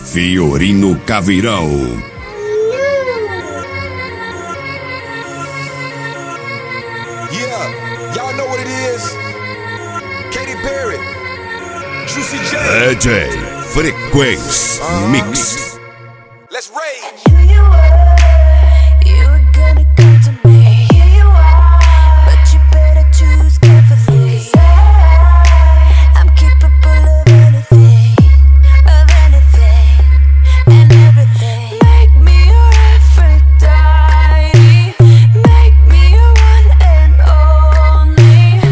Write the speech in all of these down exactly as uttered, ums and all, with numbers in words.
Fiorino Cavirão. Yeah, y'all know what it is. Katy Perry, Juicy J. D J Frequência uh-huh. Mix. Let's rage. Here you were, you were gonna come to me. Here you are, but you better choose carefully. 'Cause I, I'm capable of anything, of anything and everything. Make me your Aphrodite, make me your one and only.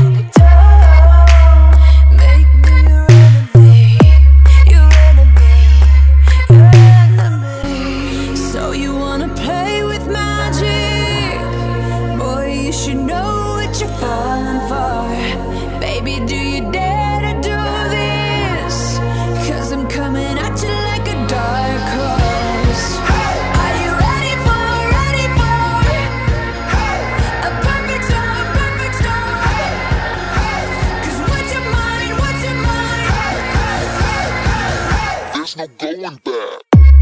Don't make me your enemy, your enemy, your enemy. So you wanna play with magic? Boy, you should know what you're falling for. Baby, do you dare to do this? 'Cause I'm coming at you like a dark horse. Are you ready for, ready for a perfect storm, perfect storm? 'Cause what's your mind, what's your mind? There's no going back.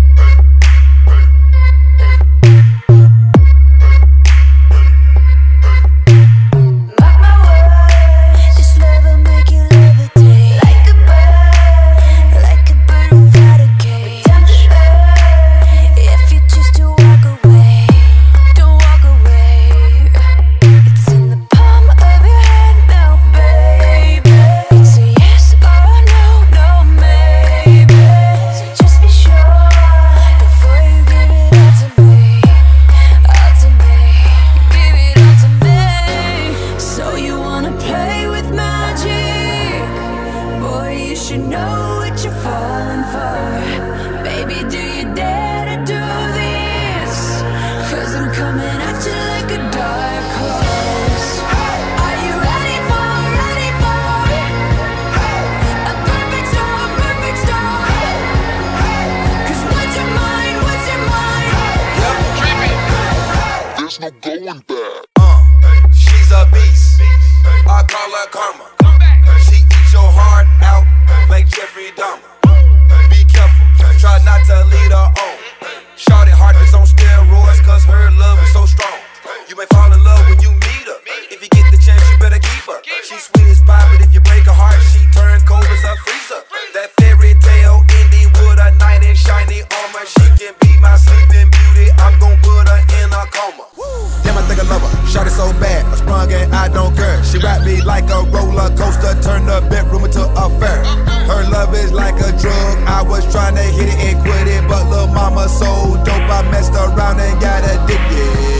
Mark my words, this love will make you levitate. Like a bird, like a bird without a cage. Down to earth, if you choose to walk away, don't walk away. It's in the palm of your hand now, baby. It's a yes or no, no maybe. So just be sure before you give it all to me, all to me. Give it all to me. So you wanna play with magic? Boy, you should know what you're falling for. Baby, do you dare to do this? 'Cause I'm coming at you like a dark horse. Are you ready for, ready for a perfect storm, perfect storm? 'Cause what's your mind, what's your mind? There's no going back. Uh, she's a beast. I call her karma. She eats your heart out like Jeffrey Dahmer. Be careful, try not to lead her on. Shorty heart is on steroids 'cause her love is so strong. You may fall in love when you meet her. If you get the chance, you better keep her. She's sweet as pie, but if you break her heart, she turns cold as a freezer. That fairy tale ending with a knight in shiny armor. She can be my sleeping beauty. I'm gon' put her in a coma. Damn, I think I love her. Shot it so bad, I sprung and I don't care. She wrapped me like a roller coaster, turned the bedroom into a fair. Her love is like a drug. I was trying to hit it and quit it, but lil' mama so dope, I messed around and got addicted.